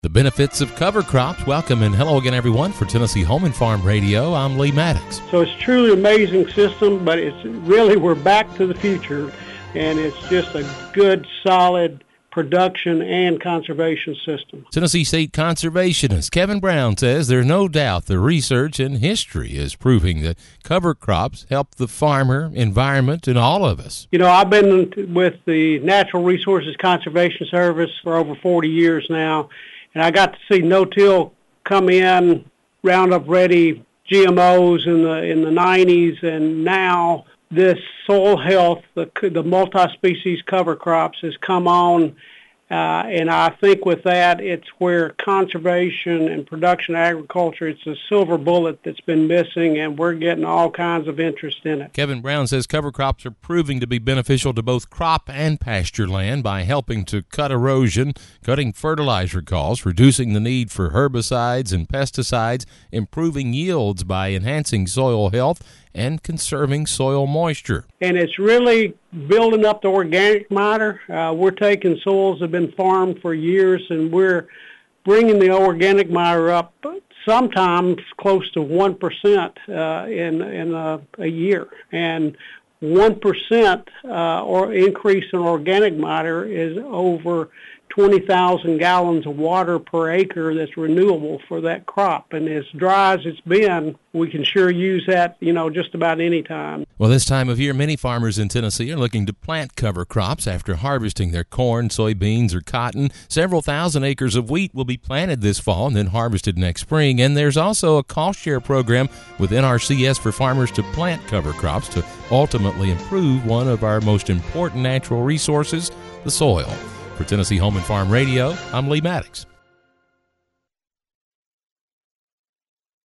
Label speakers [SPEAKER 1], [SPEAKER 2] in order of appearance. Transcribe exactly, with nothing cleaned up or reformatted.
[SPEAKER 1] The benefits of cover crops. Welcome and hello again, everyone, for Tennessee Home and Farm Radio. I'm Lee Maddox.
[SPEAKER 2] So it's truly an amazing system, but it's really, we're back to the future, and it's just a good, solid production and conservation system.
[SPEAKER 1] Tennessee State conservationist Kevin Brown says there's no doubt the research and history is proving that cover crops help the farmer, environment, and all of us.
[SPEAKER 2] You know, I've been with the Natural Resources Conservation Service for over forty years now, and I got to see no-till come in, Roundup Ready G M Os in the in the nineties, and now this soil health, the, the multi-species cover crops has come on, uh, and I think with that, it's where conservation and production agriculture, it's a silver bullet that's been missing, and we're getting all kinds of interest in it.
[SPEAKER 1] Kevin Brown says cover crops are proving to be beneficial to both crop and pasture land by helping to cut erosion, cutting fertilizer costs, reducing the need for herbicides and pesticides, improving yields by enhancing soil health, and conserving soil moisture.
[SPEAKER 2] And it's really building up the organic matter. Uh, we're taking soils that have been farmed for years, and we're bringing the organic matter up sometimes close to one percent uh, in, in a, a year. And one percent uh, or increase in organic matter is over twenty thousand gallons of water per acre that's renewable for that crop. And as dry as it's been, we can sure use that, you know, just about any time.
[SPEAKER 1] Well, this time of year, many farmers in Tennessee are looking to plant cover crops after harvesting their corn, soybeans, or cotton. Several thousand acres of wheat will be planted this fall and then harvested next spring. And there's also a cost share program with N R C S for farmers to plant cover crops to ultimately improve one of our most important natural resources, the soil. For Tennessee Home and Farm Radio, I'm Lee Maddox.